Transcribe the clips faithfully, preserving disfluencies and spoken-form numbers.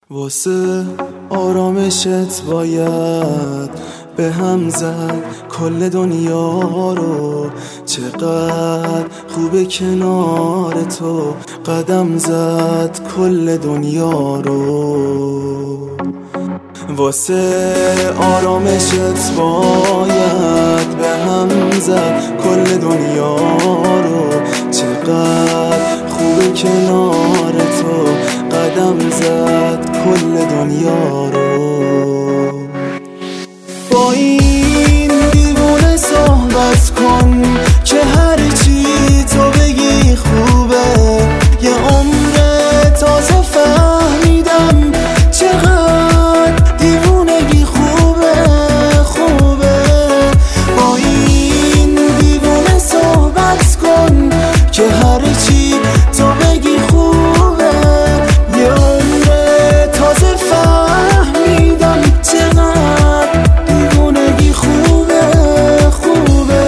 واسه آرامشت باید به هم زد کل دنیا رو. چقدر خوبه کنار تو قدم زد کل دنیا رو. واسه آرامشت باید به هم زد کل دنیا رو. چقدر خوبه کنار تو قدم زد کل دنیا رو. با این دیوونه صحبت کن که هرچی تو بگی خوبه. یه عمر تازه فهمیدم چقدر دیوونگی خوبه خوبه. با این دیوونه صحبت کن که هرچی تو بگی خوبه. یه عمر تازه فهمیدم چقدر دیوونگی خوبه خوبه.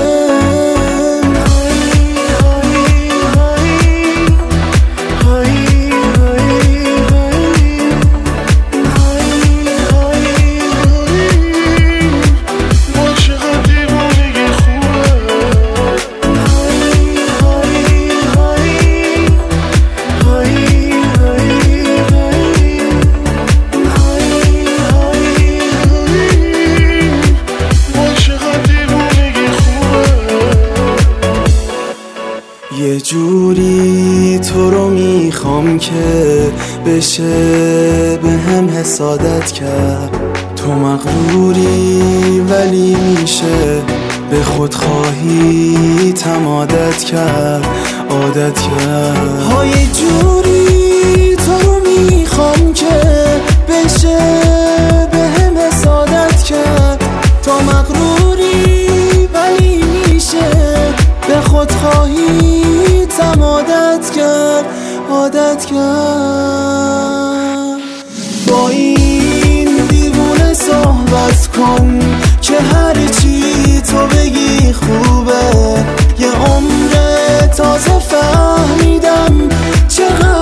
یه جوری تو رو میخوام که بشه به هم حسادت کرد. تو مغروری ولی میشه به خود خواهی تمادت کرد عادت کرد. ها یه جوری تو رو میخوام که بشه به هم حسادت کرد. تو مغروری ولی میشه به خود خواهی تمادت کرد عادت کرد. با این دیوونه صحبت کن که هرچی تو بگی خوبه. یه عمر تازه فهمیدم چقدر